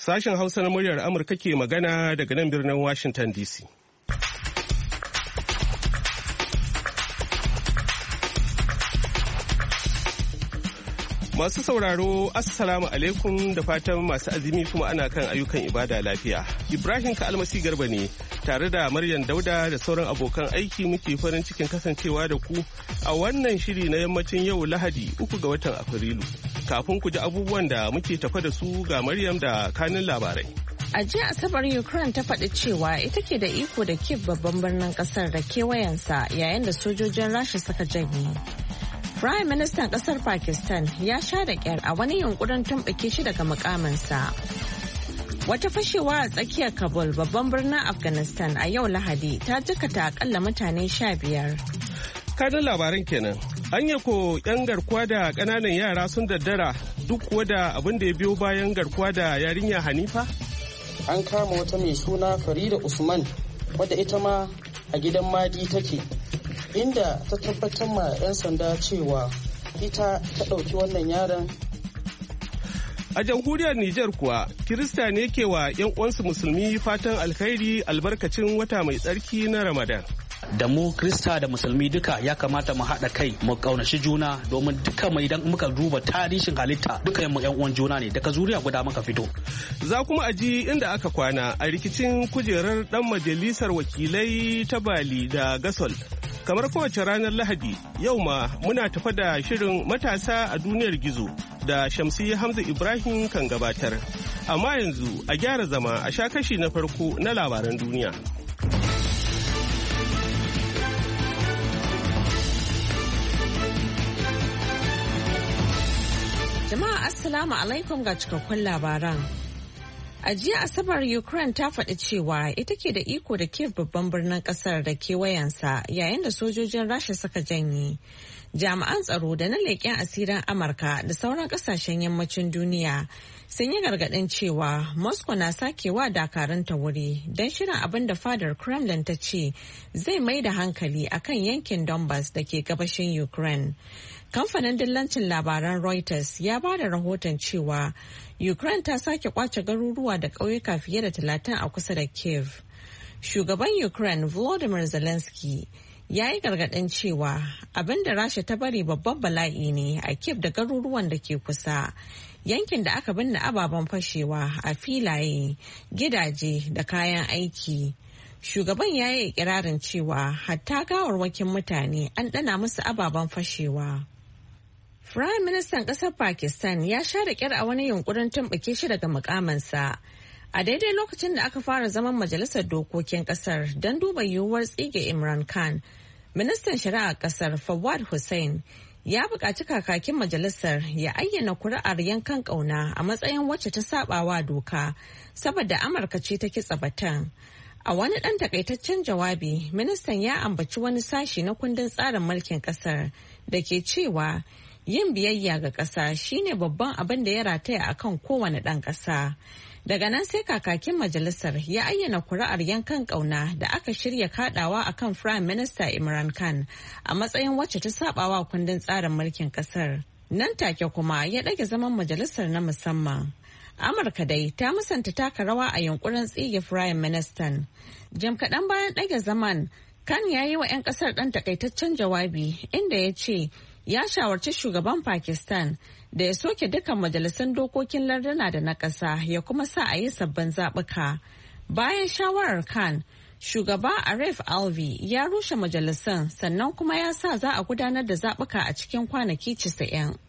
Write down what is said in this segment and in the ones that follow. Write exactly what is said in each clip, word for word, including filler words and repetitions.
Sashen Hausa na muryar Amurka ke magana daga nan birnin Washington D C. Masu sauraro, Assalamu alaikum da fatan masu azumi kuma ana kan ayyukan ibada lafiya. Ibrahim Ka'almasi Garba ne tare da Maryam Dauda da sauran abokan aiki muke farin cikin kasancewa da ku a wannan shiri na yammacin yau Lahadi uku ga watan Afrilu. Kafin ku ji abubuwan da muke tafa da su ga Maryam da kanin labarai. A jiya Asabar Ukraine ta faɗi cewa ita ke da iko da Kyiv babban birnin ƙasar da kewayensa yayin da sojojin Rasha suka janye. Prime Ministan ƙasar Pakistan ya sha da ƙyar a wani yunkurin tumɓuke shi daga mukaminsa. Wata fashewa a tsakiyar Kabul babban birnin Afghanistan a yau Lahadi ta jikata akalla mutane sha biyar. Kanin labaran kenan. Anya ko 'yan garkuwa da ƙananan yara sun daddara duk kuwa da abin da ya biyo bayan garkuwa da yarinya Hanifa? An kama wata mai suna Farida Usman wadda ita ma a gidan Madi take, inda ta tabbatar ma 'yan sanda cewa ita ta ɗauki wannan yaron. A jamhuriyar Nijar kuwa, Kirista ne ke wa 'yan uwansu musulmi fatan alkhairi albarkacin wata mai tsarki na Ramadan. Da mu Krista da musulmi duka ya kamata mu haɗa kai mu ƙaunaci juna domin duka mu idan muka duba tarihin halitta duka mu yan uwan juna ne daga zuriya guda muka fito. Za kuma a ji inda aka kwana a rikicin kujerar ɗan majalisar wakilai ta Bali da Gasol. Kamar kowace ranar Lahadi yau ma muna tafa da shirin matasa a duniyar gizo da Shamsiyya Hamza Ibrahim kan gabatar. Amma yanzu a gyara zama a sha kashi na farko na labaran duniya. Jama'a Assalamu alaikum ga cikakkun labaran. A jiya Asabar Ukraine ta faɗi cewa ita ke da iko da Kyiv babban birnin ƙasar da kewayensa yayin da sojojin Rasha suka janye. Jami'an tsaro da na leƙen asirin Amurka da sauran ƙasashen yammacin duniya sun yi gargaɗin cewa Moscow na sakewa dakarunta wuri don shirin abin da fadar Kremlin ta ce zai mai da hankali akan yankin Donbass da ke gabashin Ukraine. Kamfanin dillancin labaran Reuters ya ba da rahoton cewa Ukraine ta sake kwace garuruwa da ƙauyuka fiye da talatin a kusa da Kyiv. Shugaban Ukraine Volodymyr Zelensky ya yi gargaɗin cewa abin da Rasha ta bari babban bala'i ne a Kyiv da garuruwan da ke kusa. Yankin da aka binne ababen fashewa a filaye, gidaje da kayan aiki. Shugaban ya yi ikirarin cewa hatta gawarwakin mutane an ɗana musu ababen fashewa. Firayim Ministan ƙasar Pakistan ya sha da ƙyar a wani yunkurin tumɓuke shi daga mukamansa. A daidai lokacin da aka fara zaman majalisar dokokin ƙasar don duba yiwuwar tsige Imran Khan, ministan shari'ar ƙasar Fawad Hussain ya buƙaci kakakin majalisar ya ayyana kuri'ar yankan ƙauna a matsayin wacce ta saɓawa doka saboda Amurka ce ta kitsa batun. A wani ɗan takaitaccen jawabi, ministan ya ambaci wani sashi na kundin tsarin mulkin ƙasar da ke cewa yin biyayya ga ƙasa shine babban abin da ya rataya akan kowane ɗan ƙasa. Daga nan sai kakakin majalisar ya ayyana kuri'ar yankan ƙauna da aka shirya kaɗawa akan Prime Minister Imran Khan a matsayin wacce ta saɓawa kundin tsarin mulkin ƙasar. Nan take kuma ya ɗage zaman majalisar na musamman. Amurka dai ta musanta taka rawa a yunkurin tsige Prime Minister. Jim kaɗan bayan ɗage zaman, Khan ya yi wa 'yan ƙasar ɗan takaitaccen jawabi inda ya ce ya shawarci shugaban Pakistan da ya soke dukkan majalisun dokokin larduna da na ƙasa ya kuma sa a yi sabbin zaɓuka. Bayan shawarar Khan, shugaba Arif Alvi ya rushe majalisun sannan kuma ya sa za a gudanar da zaɓuka a cikin kwanaki casa'in.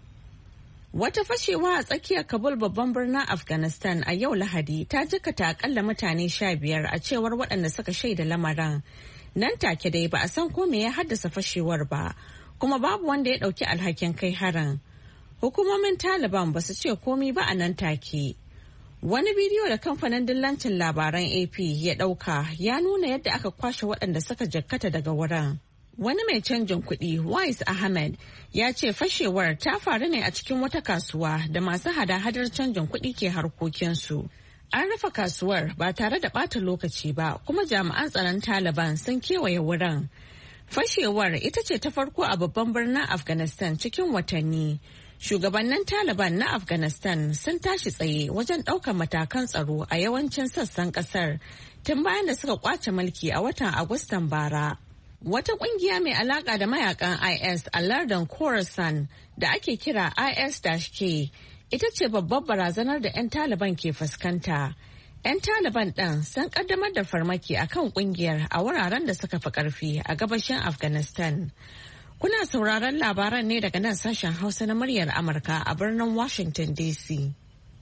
Wata fashewa a tsakiyar Kabul babban birnin Afghanistan a yau Lahadi ta jikata akalla mutane sha biyar a cewar waɗanda suka shaida lamarin. Nan take dai ba a san ko me ya haddasa fashewar ba, kuma babu wanda ya ɗauki alhakin kai harin. Hukumomin Taliban ba su ce komi ba a nan take. Wani bidiyo da kamfanin dillancin labaran A P ya ɗauka ya nuna yadda aka kwashe waɗanda suka jakkata daga wurin. Wani mai canjin kuɗi, Wais Ahmed, ya ce fashewar ta faru ne a cikin wata kasuwa da masu hada-hadar canjin kuɗi ke harkokinsu. An rufe kasuwar ba tare da ɓata lokaci ba, kuma jami'an tsaron Taliban sun kewaye wurin. Fashewar ita ce ta farko a babban birnin Afghanistan cikin watanni. Shugabannin Taliban na Afghanistan sun tashi tsaye wajen ɗaukar matakan tsaro a yawancin sassan ƙasar tun bayan da suka kwace mulki a watan Agustan bara. Wata ƙungiya mai alaƙa da mayakan I S a lardin Khorasan da ake kira I S K ita ce babbar barazanar da 'yan Taliban ke fuskanta. 'Yan Taliban ɗin sun ƙaddamar da farmaki a kan ƙungiyar a wuraren da suka fi ƙarfi a gabashin Afghanistan. Kuna sauraron labaran ne daga nan sashen Hausa na muryar Amurka a birnin Washington D C.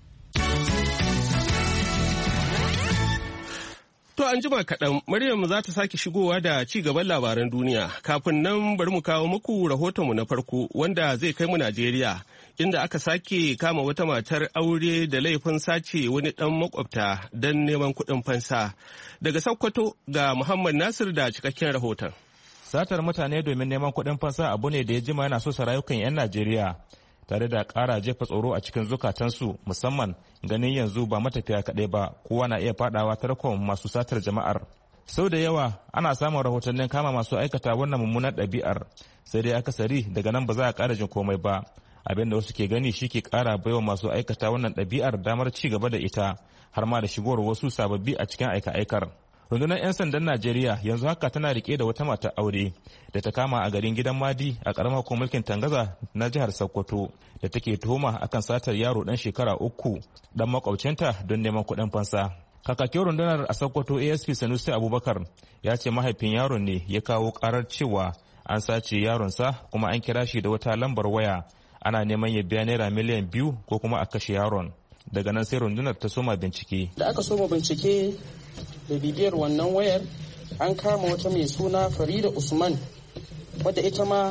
To an jima kaɗan Maryam za ta sake shigowa da ci gaban labaran duniya. Kafin nan bari mu kawo muku rahotonmu na farko wanda zai kai mu Najeriya inda aka sake kama wata matar aure da laifin sace wani ɗan makwabta don neman kuɗin fansa. Daga Sokoto ga Muhammad Nasir da cikakken rahoton. Satar mutane domin neman kuɗin fansa abu ne da ya jima yana so sa rayukan 'yan Najeriya tare da ƙara jefa tsoro a cikin zukatansu musamman ganin yanzu ba matafiya kaɗai ba kowa na iya faɗawa tarkon masu satar jama'ar. Sau da yawa ana samun rahotannin kama masu aikata wannan mummunar ɗabi'ar sai dai akasari daga nan ba za a ƙara jin komai ba. Abin da wasu ke gani shi ke ƙara baiwa masu aikata wannan ɗabi'ar damar ci gaba da ita har ma da shigowar wasu sababbi a cikin aika-aikar. Rundunar 'yan sandan Najeriya yanzu haka tana rike da wata matar aure da ta kama a garin gidan Madi a karamar hukumar mulkin Tangaza na jihar Sokoto da take tuhuma akan satar yaro dan shekara uku dan makwabcinta don neman kuɗin fansa. Kakakin rundunar a Sokoto A S P Sanusi Abubakar ya ce mahaifin yaron ne ya kawo karar cewa an sace yaronsa kuma an kira shi da wata lambar waya ana neman ya biya naira miliyan biyu ko kuma a kashe yaron. Daga nan sai rundunar ta soma bincike. Da aka soma bincike da bibiyar wannan wayar an kama wata mai suna Farida Usman wadda ita ma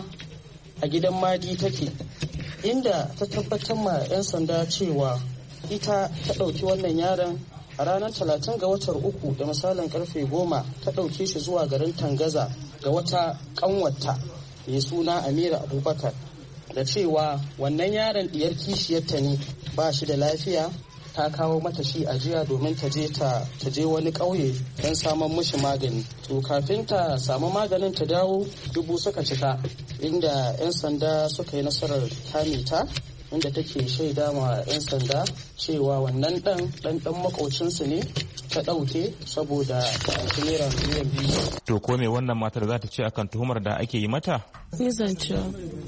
a gidan Madi take inda ta tabbatar ma 'yan sanda cewa ita ta ɗauki wannan yaron a ranar talatin ga watan uku da misalin karfe goma ta ɗauke shi zuwa garin Tangaza ga wata ƙanwata mai suna Amira Abubakar da cewa wannan yaron diyar kishiyarta ne ba shi da lafiya ta kawo mata shi a jiya domin ta je ta je wani ƙauye don samun mishi magani. To kafin ta samu maganin ta dawo dubu suka cika inda 'yan sanda suka yi nasarar kame ta inda take shaida ma 'yan sanda cewa wannan dan dan dan makaucinsu ne ta ɗauke saboda ta ɗauki naira miliyan biyu. To ko me wannan matar za ta ce akan tuhumar da ake yi mata? Ni zan ce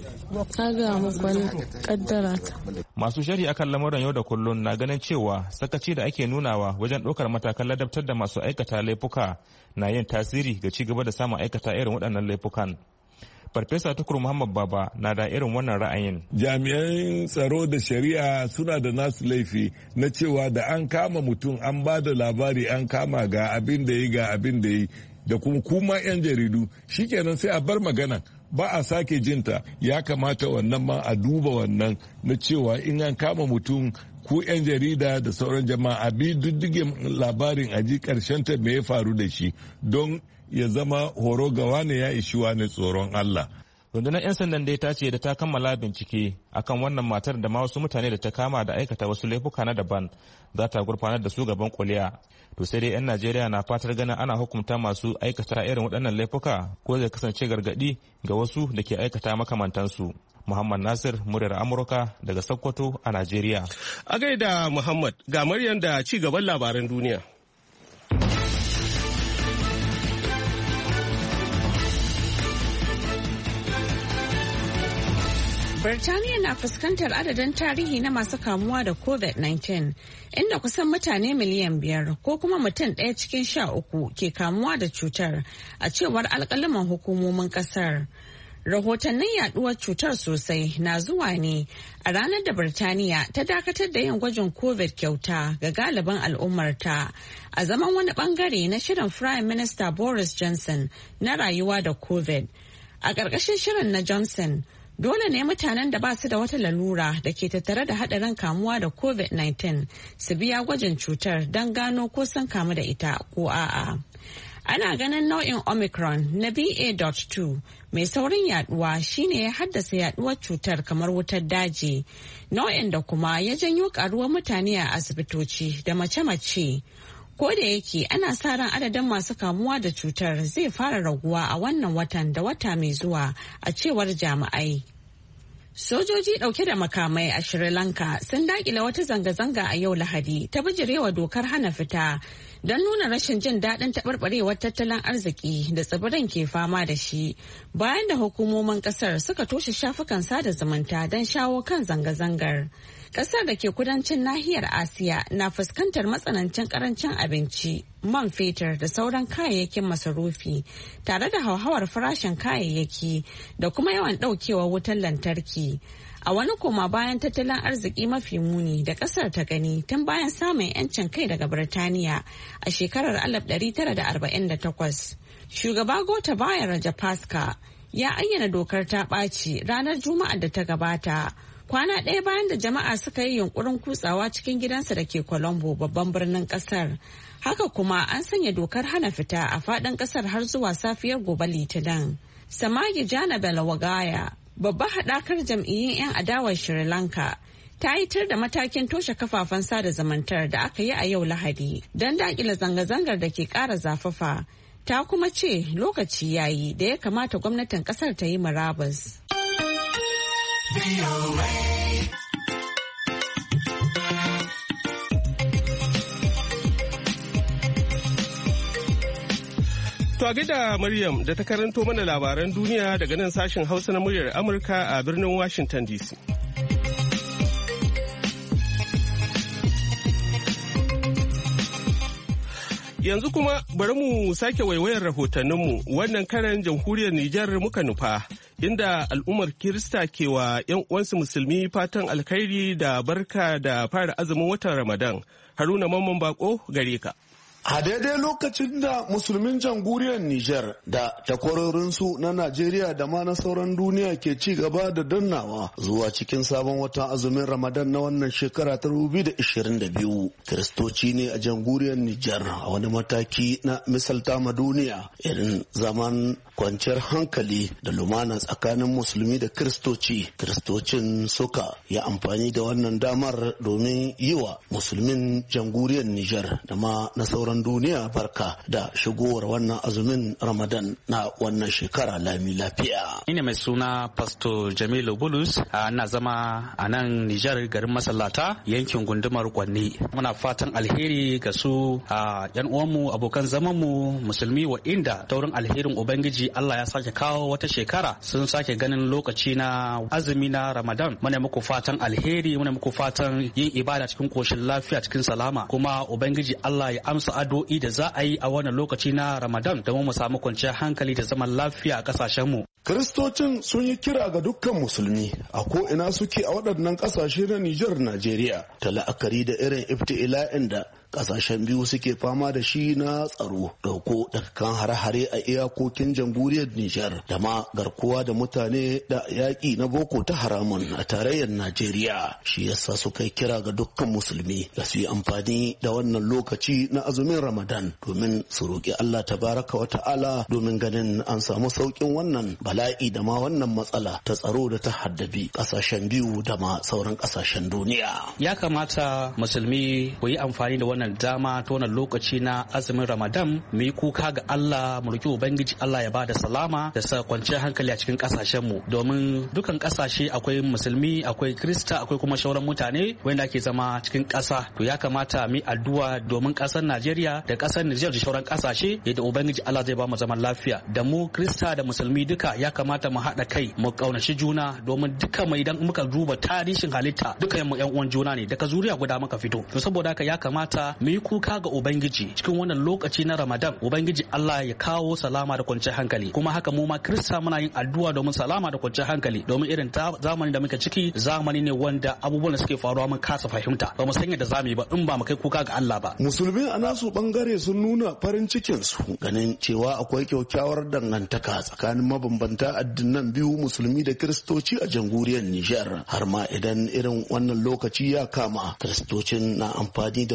ta ga muku wani kaddara ta. Masu shari akan lamuran yau da kullum na ganin cewa sakaci da ake nunawa wajen ɗaukar matakan ladabtar da masu aikata laifuka na yin tasiri ga ci gaba da samun aikata irin waɗannan laifukan. Farfesa Tukur Muhammad Baba na da irin wannan ra'ayin. Jami'an tsaro da shari'a suna da nasu laifi na cewa da an kama mutum an ba da labari an kama ga abin da yi ga abin da yi da kuma kuma 'yan jaridu shikenan sai a bar magana ba a sake jinta. Ya kamata wannan ma a duba wannan na cewa in an kama mutum ku 'yan jarida da sauran jama'a a bi diddigin labarin aji karshen ta me ya faru da shi don ya zama horo ga wane ya ishi wane tsoron Allah. Rundunar 'yan sandan dai ta ce da ta kammala bincike akan wannan matar da ma wasu mutane da ta kama da aikata wasu laifuka na daban za ta gurfanar da su gaban kuliya. To sai dai 'yan Najeriya na fatar ganin ana hukunta masu aikata irin waɗannan laifuka ko zai kasance gargaɗi ga wasu da ke aikata makamantansu. Muhammad Nasir, muryar Amurka daga Sokoto a Najeriya. A gaida Muhammad, ga Maryam da ci gaban labaran duniya. Birtaniya na fuskantar adadin tarihi na masu kamuwa da covid nineteen, inda kusan mutane miliyan biyar ko kuma mutum ɗaya cikin sha uku ke kamuwa da cutar a cewar alƙalaman hukumomin ƙasar. Rahotannin yaduwar cutar sosai na zuwa ne a ranar da Birtaniya ta dakatar da yin gwajin covid kyauta ga galibin al'ummarta a zaman wani bangare na shirin Prime Minister Boris Johnson na rayuwa da covid. A ƙarƙashin shirin na Johnson, dole ne mutanen da ba su da wata lalura da ke tattare da haɗarin kamuwa da covid nineteen su biya gwajin cutar don gano ko sun kamu da ita ko a'a. Ana ganin nau'in Omicron na B A two mai saurin yaduwa shine ya haddasa yaduwar cutar kamar wutar daji, nau'in da kuma ya janyo karuwar mutane a asibitoci da mace-mace. Ko da yake ana sa ran adadin masu kamuwa da cutar zai fara raguwa a wannan watan da wata mai zuwa a cewar jami'ai. Sojoji ɗauke da makamai a Sri Lanka sun daƙile wata zanga-zanga a yau Lahadi ta bijirewa dokar hana fita don nuna rashin jin daɗin taɓarɓarewar tattalin arziki da tsibirin ke fama da shi bayan da hukumomin ƙasar suka toshe shafukan sada zumunta don shawo kan zanga-zangar. Ƙasar da ke kudancin nahiyar Asiya na fuskantar matsanancin ƙarancin abinci, man fetur da sauran kayayyakin masarufi tare da hauhawar farashin kayayyaki da kuma yawan ɗaukewar wutar lantarki. A wani koma bayan tattalin arziki mafi muni da kasar ta gani tun bayan samun 'yancin kai daga Birtaniya a shekarar alif ɗari tara da arba'in da takwas. Shugaba Gotabaya Rajapaksa ya ayyana dokar ta ɓaci ranar Juma'ar da ta gabata. Kwana ɗaya bayan da jama'a suka yi yunkurin kutsawa cikin gidansa da ke Colombo, babban birnin kasar. Haka kuma an sanya dokar hana fita a faɗin kasar har zuwa safiyar gobe Litinin. Samagi Jana Belawagaya, babbar haɗakar jam'iyyun 'yan adawar Sri Lanka, ta yi tir da matakin toshe kafafen sada zumuntar da aka yi a yau Lahadi don daƙile zanga-zangar da ke ƙara zafafa. Ta kuma ce lokaci yayi da ya kamata gwamnatin ƙasar ta yi murabus. To a gaida Maryam da ta karanto mana labaran duniya daga nan sashen Hausa na muryar Amurka a birnin Washington D C. Yanzu kuma bari mu sake waiwayar rahotanninmu wannan karan jamhuriyar Nijar muka nufa inda al'ummar Kirista ke wa 'yan uwansu musulmi fatan alkhairi da barka da fara azumin watan Ramadan. Haruna Mamman Bako gare ka. A daidai lokacin da musulmin jamhuriyar Nijar da takwarorinsu na Najeriya da ma na sauran duniya ke ci gaba da dannawa zuwa cikin sabon watan azumin Ramadan na wannan shekara ta dubu biyu da ishirin da biyu. Kiristoci ne a jamhuriyar Nijar a wani mataki na misalta ma duniya irin zaman kwanciyar hankali da lumana tsakanin musulmi da kiristoci. Kiristocin suka yi amfani da wannan damar domin yi wa musulmin jamhuriyar Nijar da ma na sauran duniya barka da shigowar wannan azumin Ramadan na wannan shekara lami lafiya. Ni ne mai suna Pastor Jamilu Bulus, ana zama a nan Nijar garin Masallata yankin gundumar Gwanne. Muna fatan alheri ga su a yan uwanmu abokan zamanmu musulmi wa inda taurin alherin Ubangiji Allah ya sake kawo wata shekara sun sake ganin lokaci na azumi na Ramadan. Muna muku fatan alheri, muna muku fatan yin ibada cikin koshin lafiya cikin salama, kuma Ubangiji Allah ya amsa addu'o'i da za a yi a wannan lokaci na Ramadan domin mu samu kwanciyar hankali da zaman lafiya a kasashenmu. Kiristocin sun yi kira ga dukkan musulmi a ko ina suke a waɗannan ƙasashe na Nijar, Najeriya, ta la'akari da irin ibtila'in da kasashen biyu suke fama da shi na tsaro, dauko daga kan hare-hare a iyakokin jamhuriyar Nijar da ma garkuwa da mutane da yaƙi na boko ta haramun a tarayyar Najeriya. Shi yasa suka yi kira ga dukkan musulmi da su yi amfani da wannan lokaci na azumin Ramadan domin su roƙi Allah tabaraka wa ta'ala domin ganin an samu sauƙin wannan bala'i da ma wannan matsala ta tsaro da ta haddabi kasashen biyu da ma sauran kasashen duniya. Ya kamata musulmi ku yi amfani da wannan dama ta wannan lokaci na azumin Ramadan mu yi kuka ga Allah, mu roki Ubangiji Allah ya bada salama da sa kwanciyar hankali a cikin kasashen mu, domin dukan kasashe akwai musulmi, akwai Krista, akwai kuma shauran mutane wanda ke zama cikin kasa. To ya kamata mu yi addu'a domin kasar Najeriya da kasar Nijar da shauran kasashe yadda Ubangiji Allah zai ba mu zaman lafiya. Da mu Krista da musulmi duka ya kamata mu haɗa kai mu kaunashi juna, domin duka mai idan muka duba tarihin halitta duka mu yan uwan juna ne, daga zuriya guda muka fito. To saboda haka ya kamata mu yi kuka ga Ubangiji cikin wannan lokaci na Ramadan, Ubangiji Allah ya kawo salama da kwanciyar hankali. Kuma haka mu ma Kirista muna yin addu'a domin salama da kwanciyar hankali, domin irin zamani da muke ciki zamani ne wanda abubuwan da suke faruwa mun kasa fahimta, ba mu san yadda zamu yi ba in ba mu kai kuka ga Allah ba. Musulmi a nasu bangare sun nuna farin cikin su ganin cewa akwai kyakkyawar dangantaka tsakanin mabambanta addinan biyu, musulmi da Kiristoci a jamhuriyar Nijar. Har ma idan irin wannan lokaci ya kama, Kiristocin na amfani da wannan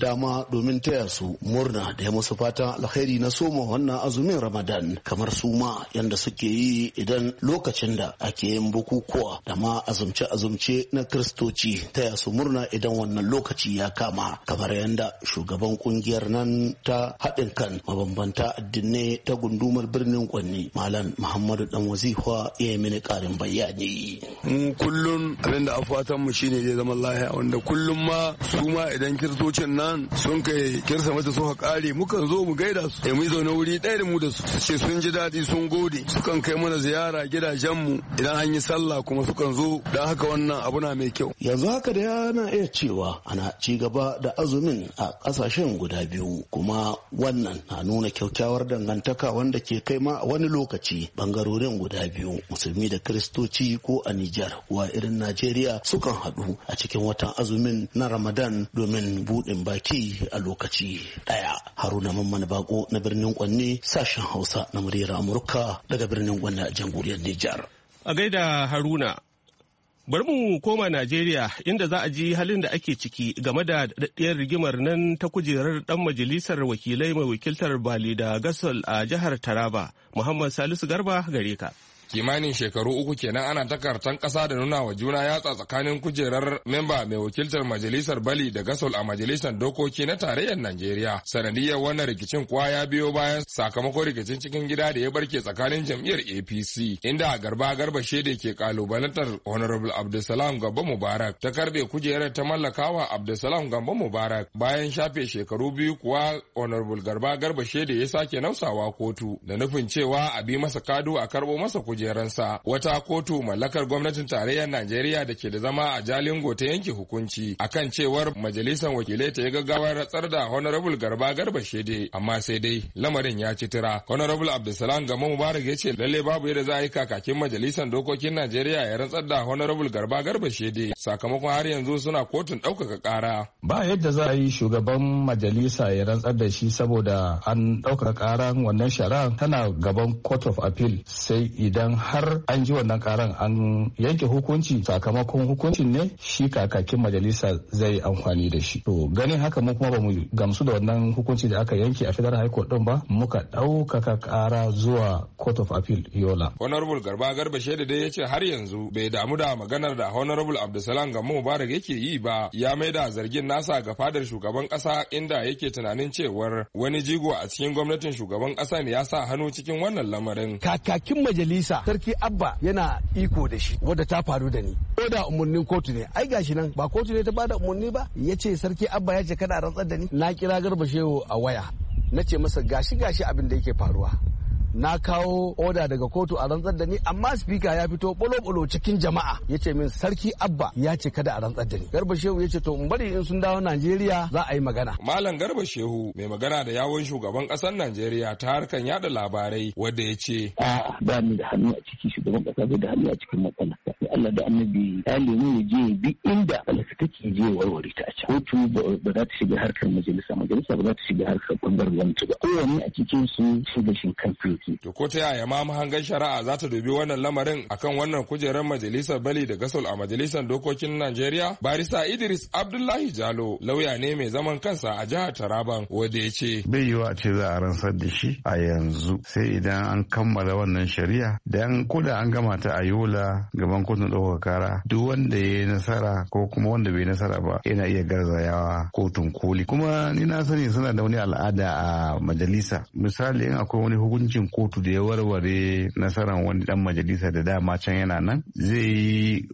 dama domin taya su murna da ya musu fatan alkhairi na soma wannan azumin Ramadan kamar su ma yanda suke yi idan lokacin da ake yin bukukuwa da ma azumce-azumce na Kiristoci taya su murna idan wannan lokaci ya kama, kamar yanda shugaban kungiyar nan ta haɗin kan mabambanta addinai ta gundumar birnin Kwanni Malam Muhammadu Dan Wazifa ya yi mini ƙarin bayani. Kullum abinda a fatan mu shine zai zama lahiya, wanda kullum ma su ma idan kiristocin nan sun kai kirsa mata suka kare mukan zo mu gaida su, mu zaune wuri ɗaya da mu da su ce sun ji daɗi sun gode, sukan kai mana ziyara gidajen mu idan an yi sallah kuma sukan zo, don haka wannan abu na mai kyau. Yanzu haka da yana iya cewa ana ci gaba da azumin a ƙasashen guda biyu, kuma wannan na nuna kyakkyawar dangantaka wanda ke kai ma a wani lokaci bangarorin guda biyu musulmi da kiristoci ko a Nijar wa irin Najeriya sukan haɗu a cikin watan azumin na Ramadan domin buɗin baki a lokaci ɗaya. Haruna Mamman Bako na birnin Kwanne, sashen Hausa na muryar Amurka daga birnin Kwanne a jamhuriyar Nijar. A gaida Haruna. Bari mu koma Najeriya inda za a ji halin da ake ciki game da daɗaɗɗiyar rigimar nan ta kujerar ɗan majalisar wakilai mai wakiltar Bali da Gasol a jihar Taraba. Muhammad Salisu Garba gare ka. Kimanin shekaru uku kenan ana takartan ƙasa da nuna wa juna yatsa tsakanin kujerar memba mai wakiltar majalisar Bali da Gasol a majalisar dokoki na tarayyar Najeriya. Sanadiyar wannan rikicin kuwa ya biyo bayan sakamakon rikicin cikin gida da ya barke tsakanin jam'iyyar A P C, inda Garba Garba Shede ke kalubalantar Honorable Abdulsalam Gambo Mubarak ta karbe kujerar ta mallakawa Abdulsalam Gambo Mubarak. Bayan shafe shekaru biyu kuwa Honorable Garba Garba Shede ya sake nausawa kotu da nufin cewa a bi masa kadu a karbo masa kujerar. kujeransa. Wata kotu mallakar gwamnatin tarayyar Najeriya da ke da zama a Jalingo ta yanke hukunci akan cewar majalisar wakilai ta yi gaggawar ratsar da Honorable Garba Garba Shede, amma sai dai lamarin ya ci tura. Honorable Abdulsalam Gambo Mubarak ya ce lalle babu yadda za a yi kakakin majalisar dokokin Najeriya ya rantsar da Honorable Garba Garba Shede, sakamakon har yanzu suna kotun ɗaukaka ƙara. Ba yadda za a yi shugaban majalisa ya rantsar da shi saboda an ɗaukaka ƙaran wannan shari'a tana gaban Court of Appeal, sai idan har an ji wannan karan an yanke hukunci sakamakon hukuncin ne shi kakakin majalisa zai amfani da shi. To ganin haka mu kuma ba mu gamsu da wannan hukunci da aka yanke a Federal High Court din ba, muka ɗaukaka kara zuwa Court of Appeal Yola. Honorable Garba Garba Shede dai ya ce har yanzu bai damu da maganar da Honorable Abdulsalam Gambo Mubarak yake yi ba, ya maida zargin nasa ga fadar shugaban kasa inda yake tunanin cewar wani jigo a cikin gwamnatin shugaban kasa ne ya sa hannu cikin wannan lamarin. Kakakin majalisa Sarki Abba yana iko da shi, wadda ta faru da ni. Ko da umarnin kotu ne, ai gashi nan ba kotu ne ta bada umarni ba, ya ce Sarki Abba ya ce kada a rantsar da ni. Na kira Garba Shehu a waya, na ce masa gashi gashi abin da yake faruwa. Na kawo oda daga kotu a rantsar da ni, amma spika ya fito bolo-bolo cikin jama'a ya ce min Sarki Abba ya ce kada a rantsar da ni. Garba Shehu ya ce to in bari in sun dawo Najeriya za a yi magana. Malam Garba Shehu mai magana da yawon shugaban ƙasar Najeriya ta harkan yada labarai wanda ya ce a ba ni da hannu a ciki, shugaban ƙasa bai da hannu a cikin matsala. Allah da annabi ya lemu ya je bi inda falasa take je warware ta a can. Kotu ba za ta shiga harkar majalisa, majalisa ba za ta shiga harkar bangaren gwamnati ba. Kowanne a cikin su shiga shinkan To ko ta yaya ma mahangar shari'a za ta dubi wannan lamarin akan wannan kujerar majalisar Bali da Gasol a majalisar dokokin Najeriya? Barista Idris Abdullahi Jalo lauya ne mai zaman kansa a jihar Taraban wanda ya ce bai yiwa ce za a rantsar da shi a yanzu sai idan an kammala wannan shari'a, dan koda an gama ta a Yola gaban kotun ɗaukaka kara, duk wanda ya yi nasara ko kuma wanda bai nasara ba yana iya garzayawa kotun koli. Kuma ni na sani suna da wani al'ada a majalisa, misali in akwai wani hukuncin kotu da ya warware nasarar wani dan majalisa da dama can yana nan, zai yi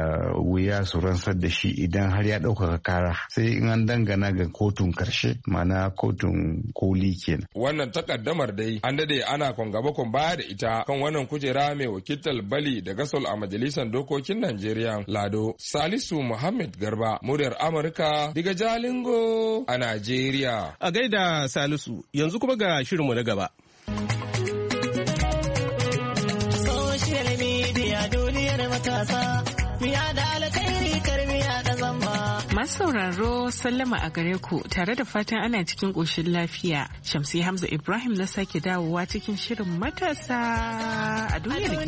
wuya su rantsar da shi idan har ya ɗaukaka kara, sai in an dangana ga kotun karshe, mana kotun koli kenan. Wannan takaddamar dai an dade ana kon gaba kon baya da ita kan wannan kujera mai wakiltar Bali da Gasol a majalisar dokokin Najeriya. Lado Salisu Muhammad Garba, muryar Amurka daga Jalingo a Najeriya. A gaida Salisu, yanzu kuma ga shirinmu na gaba. Masu sauraro sallama a gare ku tare da fatan ana cikin ƙoshin lafiya. Shamsi Hamza Ibrahim na sake dawowa cikin shirin matasa a duniyar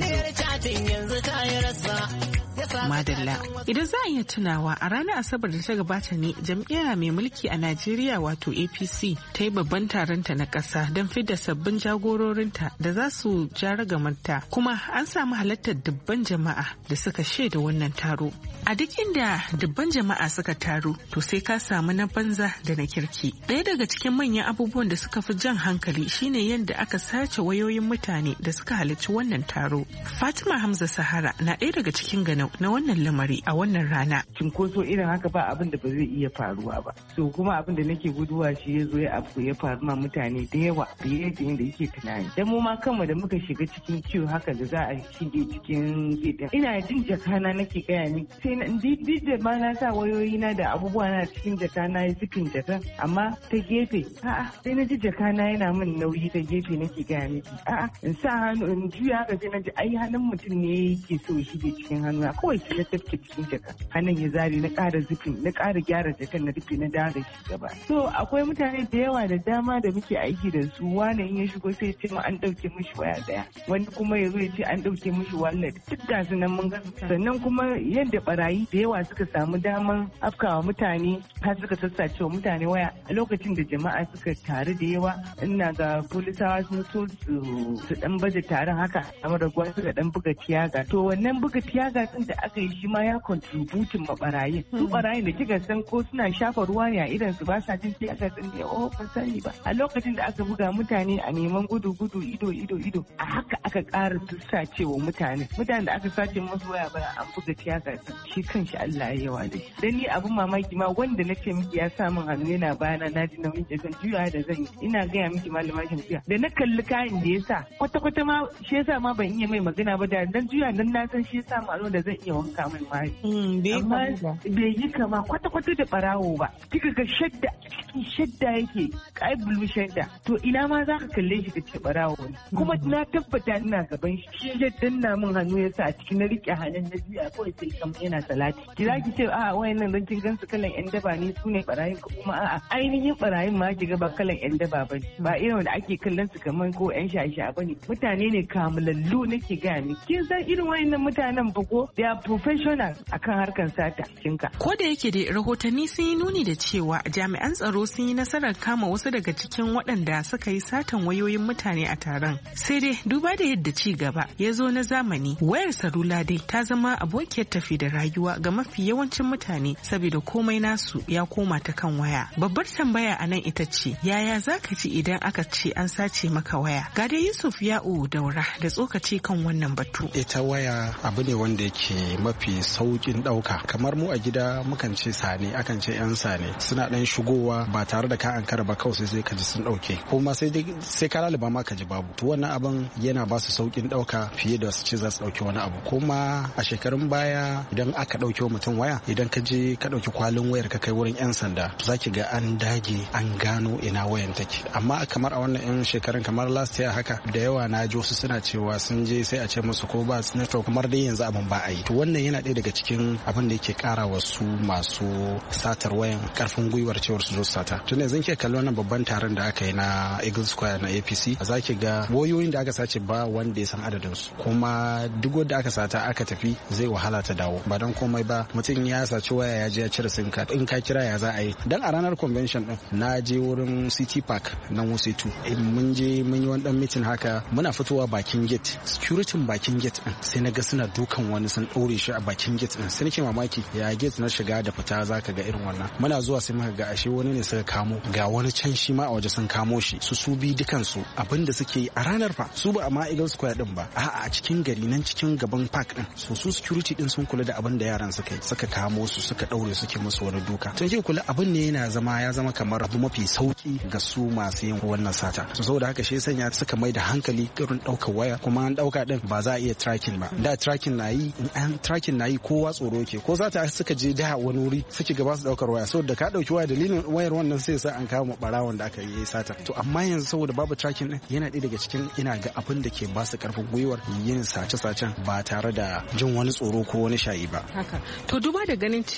gizo. Madalla. Idan za a iya tunawa a ranar Asabar da ta gabata ne jam'iyya mai mulki a Najeriya wato A P C ta yi babban taronta na ƙasa don fidda sabbin jagororinta da za su ja ragamarta, kuma an samu halartar dubban jama'a da suka shaida wannan taro. A duk inda dubban jama'a suka taru to sai ka samu na banza da na kirki. Ɗaya daga cikin manyan abubuwan da suka fi jan hankali shine yadda aka sace wayoyin mutane da suka halarci wannan taro. Fatima Hamza Sahara na ɗaya daga cikin ganau na wannan lamari a wannan rana. Cinkoso irin haka ba abin da ba zai iya faruwa ba. So kuma abin da nake guduwa shi ya zo ya abu ya faru ma mutane da yawa da yadda da yake tunani. Dan mu ma kanmu da muka shiga cikin kiwo haka da za a shige cikin gidan. Ina jin jakana nake gaya ni sai na duk da ma na sa wayoyi na da abubuwa na cikin jakana ya zikin jaka amma ta gefe a'a sai na ji jakana yana min nauyi ta gefe nake gaya miki a'a in sa hannu in juya haka sai na ji ai hannun mutum ne yake so shi ke cikin hannu kawai sai na tafke cikin jaka hannun ya zare na ƙara zifin na ƙara gyara jakan na rufe na dawo da shi gaba. So akwai mutane da yawa da dama da muke aiki da su wani in ya shigo sai ce ma an ɗauke mishi waya daya wani kuma ya zo ya ce an ɗauke mishi wallet duk ga su nan mun ga sannan kuma yadda barayi da yawa suka samu daman afkawa mutane har suka sassace wa mutane waya a lokacin da jama'a suka taru da yawa ina ga polisawa sun so su dan baje taron haka amma da gwa suka dan buga tiyaga to wannan buga tiyaga din da aka yi shi ma ya contributing ma barayin su barayin da kika san ko suna shafa ruwa ne a idan su ba sa jin tiyaga din ne oh ban sani ba a lokacin da aka buga mutane a neman gudu gudu ido ido ido a haka aka ƙara sassace wa mutane mutane da aka sace musu waya ba an buga tiyaga shi kanshi Allah ya yawa da shi dan ni abun mamaki ma wanda nace miki ya sa min hannu yana bayana na ji nauyin jakan juya da zan yi ina gaya miki malama Shamsiya da na kalli kayan da ya sa kwata kwata ma shi yasa ma ban iya mai magana ba da dan juya dan na san shi yasa ma da zan iya wanka mai mai amma bai yi kama kwata kwata da barawo ba kika ga shadda cikin shadda yake kai bulu shadda to ina ma za ka kalle shi ka ce barawo ne kuma na tabbata ina gaban shi shi shaddan na min hannu ya sa a cikin na rike hannun na juya kawai sai kamar yana salati ki za ki ce a wayannan dan kin gansu kalan yan daba ne su ne barayin ko kuma a'a ainihin barayin ma ki ga ba kalan yan daba ba ba irin da ake kallon su kamar ko yan shaye-shaye bane mutane ne kamulallu nake ga ni kin san irin wayannan mutanen ba ko they are professional akan harkar sata kinka ko da yake da rahotanni sun yi nuni da cewa jami'an tsaro sun yi nasarar kama wasu daga cikin waɗanda suka yi satan wayoyin mutane a taron sai dai duba da yadda ci gaba ya zo na zamani wayar salula dai ta zama abokiyar tafi da rayuwa ga mafi yawancin mutane saboda komai nasu ya koma ta kan waya. Babbar tambaya a nan ita ce yaya za ka ci idan aka ce an sace maka waya? Ga dai Yusuf Ya'u Daura da tsokaci kan wannan batu. Ita waya abu ne wanda yake mafi saukin ɗauka. Kamar mu a gida mukan ce sane akan ce yan sane suna ɗan shigowa ba tare da ka ankara ba kawai sai ka ji sun ɗauke. Kuma sai sai ka laliba ma ka ji babu. To wannan abin yana ba su saukin ɗauka fiye da su ce za su ɗauki wani abu. Kuma a shekarun baya idan aka ɗauke wa mutum waya idan ka je ka ɗauki kwalin wayar ka kai wurin 'yan sanda za ki ga an dage an gano ina wayan take amma kamar a wannan 'yan shekarun kamar last year haka da yawa na ji wasu suna cewa sun je sai a ce musu ko ba su network kamar dai yanzu abin ba a yi to wannan yana ɗaya daga cikin abin da yake ƙara wasu masu satar wayan karfin gwiwar cewar su zo sata tun yanzu ke kalli wannan babban taron da aka yi na Eagle Square na A P C za ki ga wayoyin da aka sace ba wanda ya san adadin su kuma duk wanda aka sata aka tafi zai wahala ta dawo ba don komai ba mutum ya saci waya ya je ya cire sim card in ka kira ya za a yi dan a ranar convention din na je wurin City Park na Wuse two mun je mun yi wani dan meeting haka muna fitowa bakin gate security bakin gate din sai na ga suna dukan wani sun ɗaure shi a bakin gate din sai nake mamaki ya gate na shiga da fita zaka ga irin wannan muna zuwa sai muka ga ashe wani ne suka kamo ga wani can shi ma a waje sun kamo shi su su bi dukan su abinda suke yi a ranar fa su ba amma Eagle Square din ba a'a a cikin gari nan cikin gaban park din so su security din sun kula da abin da yaran suka yi suka kamo su suka daure suke musu wani duka tun ke kula abin ne yana zama ya zama kamar abu mafi sauki ga su masu yin wannan sata so saboda haka shi sanya suka mai da hankali irin daukar waya kuma an dauka din ba za a iya tracking ba da tracking na yi in an tracking na yi kowa tsoro ke ko za ta suka je da wani wuri suke gaba su daukar waya saboda ka dauki waya dalilin wayar wannan sai sa an kama barawon da aka yi sata to amma yanzu saboda babu tracking din yana ɗaya daga cikin ina ga abin da ke ba su karfin gwiwar yin sace-sacen ba tare da jin wani tsoro ko wani shayi ba haka to duba da ganin cewa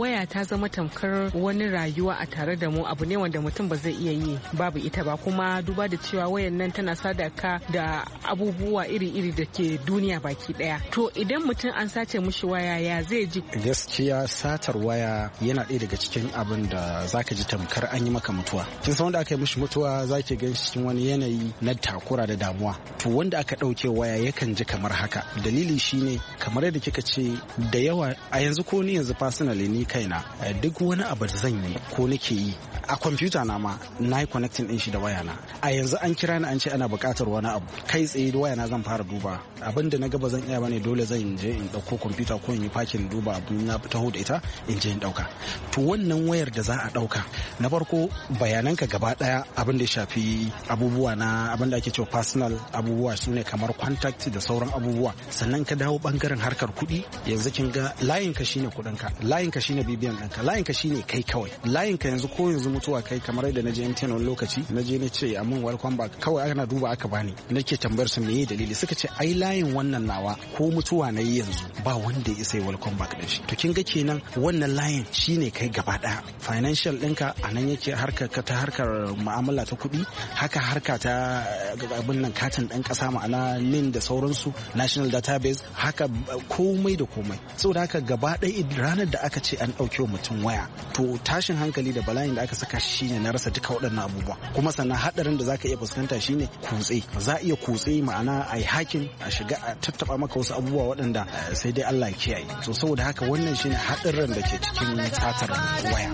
waya ta zama tamkar wani rayuwa a tare da mu, abu ne wanda mutum ba zai iya yi babu ita ba, kuma duba da cewa wayan nan tana sadaka da abubuwa iri-iri da ke duniya baki daya. To idan mutum an sace mushi waya ya zai ji? Gaskiya satar waya yana ɗaya daga cikin abin da zaka ji tamkar an yi maka mutuwa. Kin san wanda aka yi mishi mutuwa zaki gan shi cikin wani yanayi na takura da damuwa. To wanda aka ɗauke waya yakan ji kamar haka. Dalili shine kamar yadda kika ce da yawa a yanzu ko ni yanzu personally ni kaina duk wani abu da zan yi ko nake yi a kwamfuta na ma na yi connecting din shi da waya na. A yanzu an kira ni an ce ana buƙatar wani abu kai tsaye da waya na zan fara duba abin da na ga ba zan iya bane dole zan je in ɗauko kwamfuta ko in yi fakin duba abin na taho da ita in je in ɗauka. To wannan wayar da za a ɗauka na farko bayananka gaba ɗaya abin da ya shafi abubuwa na abin da ake cewa personal abubuwa su ne kamar contact da sauran abubuwa. Sannan ka dawo bangaren harkar kuɗi yanzu kin ga layinka shine kuɗinka, layinka shine bibiyan ɗinka, layinka shine kai kawai. Layinka yanzu ko yanzu mutuwa kai kamar yadda na je M T N wani lokaci na je na ce amin welcome back kawai ana duba aka bani nake tambayar su meye dalili suka ce ai layin wannan nawa ko mutuwa na yi yanzu ba wanda ya isa yi welcome back din shi. To kin ga kenan wannan layin shine kai gaba ɗaya financial ɗinka a nan yake harkar ta harkar mu'amala ta kuɗi haka harka ta abin nan katin ɗan ƙasa ma'ana N I N da sauransu national database haka komai da komai. Saboda haka gaba ɗaya ranar da aka ce an ɗauke wa mutum waya to tashin hankali da bala'in da aka saka shi shine na rasa duka waɗannan abubuwa. Kuma sannan haɗarin da zaka iya fuskanta shine kutse. Za a iya kutse ma'ana a yi hakin a shiga a tattaba maka wasu abubuwa waɗanda sai dai Allah ya kiyaye. To saboda haka wannan shine haɗarin da ke cikin satar waya.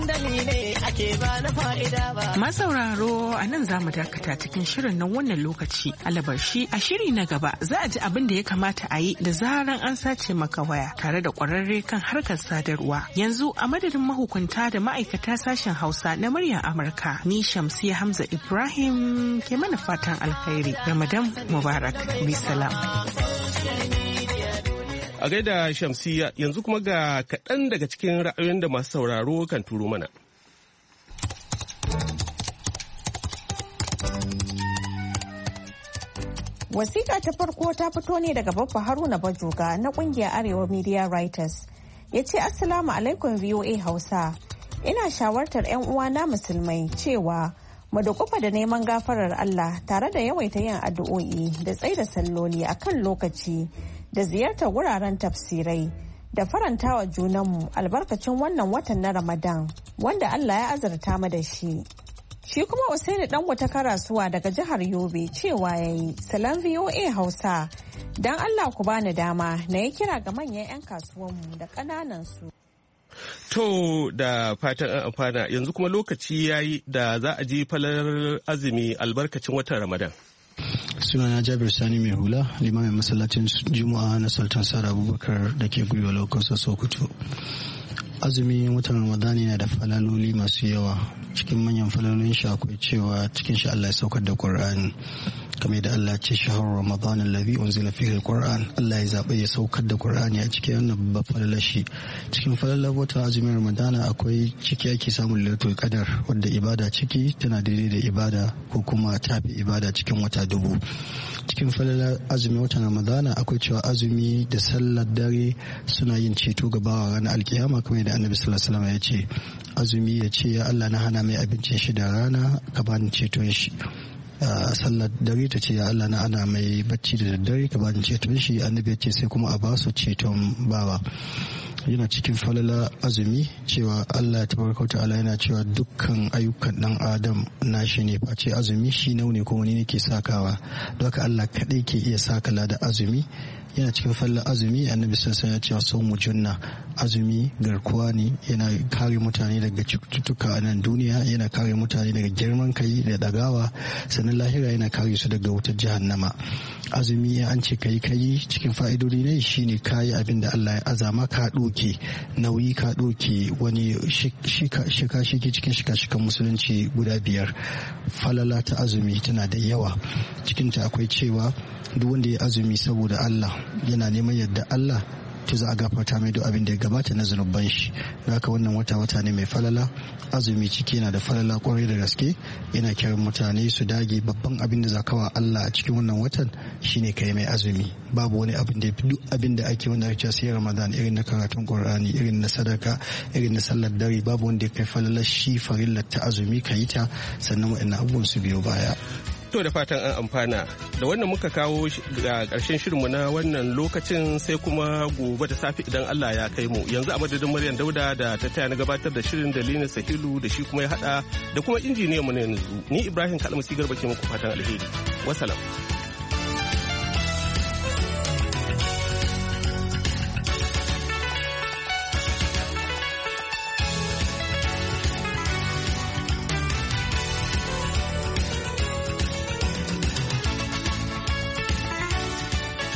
Masauraro a nan za mu dakata cikin shirin nan wannan lokaci. Alabar shi a shiri na gaba za a ji abin da ya kamata a yi da zaran an sace maka waya tare da kwararre kan harkar sadarwa. Yanzu a madadin mahukunta da ma'aikata sashen Hausa na muryar Amurka ni Shamsiya Hamza Ibrahim ke mana fatan alkhairi. Ramadan Mubarak. Bisalam. A gaida Shamsiya yanzu kuma ga kaɗan daga cikin ra'ayoyin da masu sauraro kan turo mana. Wasiƙa ta farko ta fito ne daga Baffa Haruna Bajoga na ƙungiyar Arewa Media Writers. Ya ce Assalamu alaikum V O A Hausa. Ina shawartar 'yan uwana musulmai cewa mu da kufa da neman gafarar Allah tare da yawaita yin addu'o'i da tsaida salloli a kan lokaci da ziyartar wuraren tafsirai da farantawa junanmu albarkacin wannan watan na Ramadan wanda Allah ya azurta mu da shi. Shi kuma Usaini dan wata karasuwa daga jihar Yobe cewa yayi Salam V O A Hausa dan Allah ku bani dama na yi kira ga manyan 'yan kasuwanmu da ƙananan su. To da fatan an amfana yanzu kuma lokaci yayi da za a ji falar azumi albarkacin watan Ramadan. Sunana Jabir Sani mai hula limamin masallacin Juma'a na Sultan Sara Abubakar da ke Gwiwa Lokosa Sokoto. Azumi watan Ramadani yana da falaloli masu yawa. Cikin manyan falalolin shi akwai cewa cikin shi Allah ya saukar da Qur'ani. Kamar da Allah ce shahar Ramadan alladhi unzila fihi alquran Allah ya zabe ya saukar da Qur'ani a cikin wannan babban falalar shi. Cikin falalar watan azumin Ramadana akwai ciki ake samun lailatul qadar wanda ibada ciki tana daidai da ibada ko kuma tafi ibada cikin wata dubu. Cikin falalar azumin watan Ramadana akwai cewa azumi da sallar dare suna yin ceto ga bawa ranar alkiyama kamar da Annabi sallallahu alaihi wasallam ya ce azumi ya ce ya Allah na hana mai abincin shi da rana ka bani ceton shi. sallar dare ta ce ya Allah na ana mai bacci da daddare ka bani ceton shi annabi ya ce sai kuma a ba su ceton bawa. Yana cikin falala azumi cewa Allah ya tabaraka ta'ala yana cewa dukkan ayyukan dan adam nashi ne face azumi shi naune ko wani ne ke sakawa don haka Allah kadai ke iya sakala da azumi. Yana cikin fallar azumi annabi sassan ya ce saumu junna azumi garkuwa ne yana kare mutane daga cututtuka a nan duniya yana kare mutane daga girman kai da dagawa sannan lahira yana kare su daga wutar jahannama. Azumi an ce kai kai cikin fa'idodi ne shine kayi abin da Allah ya azama ka doke nauyi ka doke wani shika shiki cikin shika-shikan musulunci guda biyar. Falala ta azumi tana da yawa cikinta akwai cewa duk wanda ya azumi saboda Allah yana neman yadda Allah to za a gafarta mai duk abin da ya gabata na zunuban shi. Haka wannan wata wata ne mai falala, azumi ciki yana da falala kwarai da gaske. Yana kiran mutane su dage, babban abin da zakawa Allah a cikin wannan watan shine kai mai azumi. Babu wani abin da duk abin da ake wanda ake sai Ramadan, irin na karatun Qur'ani, irin na sadaka, irin na sallar dare, babu wanda ya kai falala shi farillar ta azumi ka yi ta, sannan waɗannan abubuwan su biyo baya. To da fatan an amfana. Da wannan muka kawo ga ƙarshen shirinmu na wannan lokacin, sai kuma gobe da safe idan Allah ya kai mu. Yanzu a madadin Maryam Dauda da ta taya na gabatar da shirin da Lina Sahilu da shi kuma ya hada da kuma injiniyan mu na yanzu. Ni Ibrahim Kalmasi Garba ke muku fatan alheri. Wassalam.